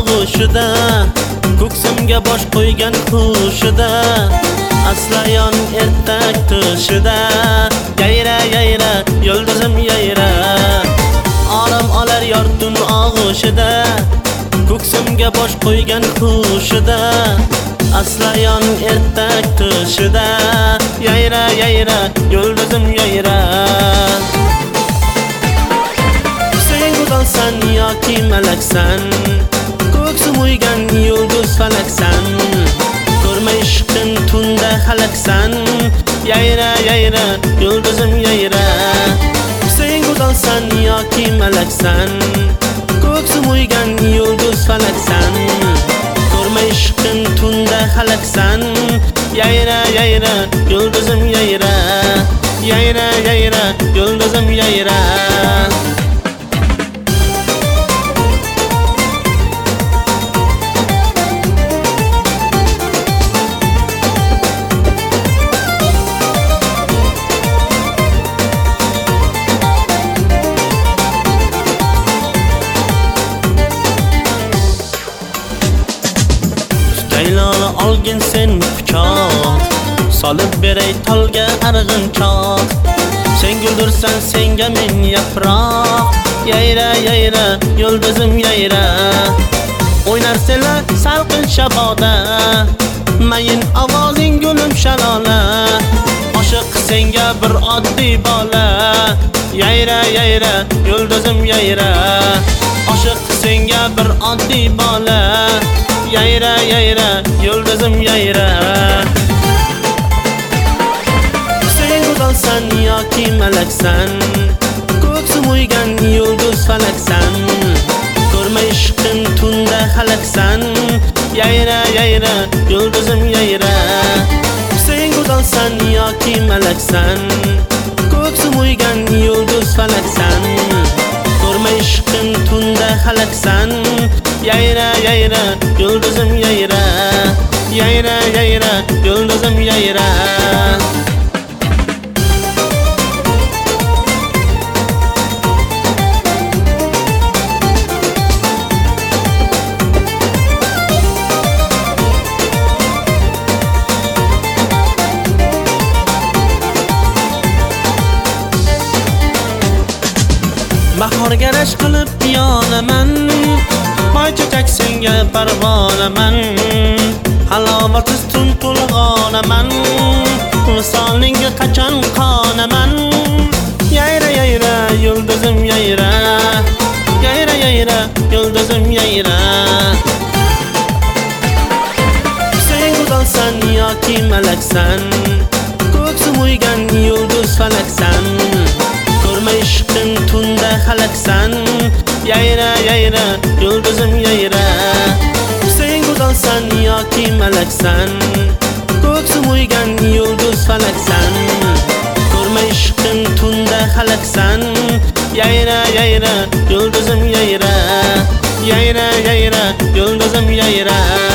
og'ushida, ko'ksimga bosh qo'ygan hushida, aslayon ertak tushida. Yayra yayra yulduzim yayra, olam olar yor tun og'ushida, ko'ksimga bosh qo'ygan hushida, aslayon ertak tushida. Yayra yayra yulduzim yayra. Sen go'zalsan yoki malaksan, ko'ksim uygan yulduz falaksan, ko'rmay ishqin tunda halaksan. Yayra yayra yulduzim yayra. Sen go'zalsan yoki malaksan, ko'ksim uygan yulduz falaksan, ko'rmay ishqin tunda halaksan. Yayra yayra yulduzim yayra. Yayra yayra yulduzim yayra. Layloni olgin sen quchoq, solib beray tolga arg'inchoq. Sen guldursan senga men yaproq. Yayra yayra yulduzim yayra. O'ynarsenlar salqin shaboda, mayin ovozing gulim shalola. Oshiq senga bir oddiy bola. Yayra yayra yulduzim yayra. Oshiq senga bir oddiy bola. Yayra yayra yulduzim yayra. Sen go'zalsan yoki malaksan, ko'ksim uygan yulduz falaksan, ko'rmay ishqin tunda halaksan. Yayra yayra yulduzim yayra. Sen go'zalsan yoki malaksan, ko'ksim uygan yulduz falaksan, ko'rmay ishqin tunda halaksan. Yayra yayra yulduzim yayra. Yayra yayra yulduzim yayra. Bahorga rash qilib yonaman, moy chechak senga parvonaman, halovatsiz tun to'lg'onaman, visolingga qachon qonaman. Yayra yayra yulduzim yayra. Yayra yayra yulduzim yayra. Sen go'zalsan yoki malaksan, ko'ksim uygan yulduz falaksan, ko'rmay ishqin tunda halaksan. Yayra yayra yulduzim yayra. Sen go'zalsan yoki malaksan, ko'ksim uygan yulduz falaksan, ko'rmay ishqin tunda halaksan. Yayra yayra yulduzim yayra. Yayra yayra yulduzim yayra.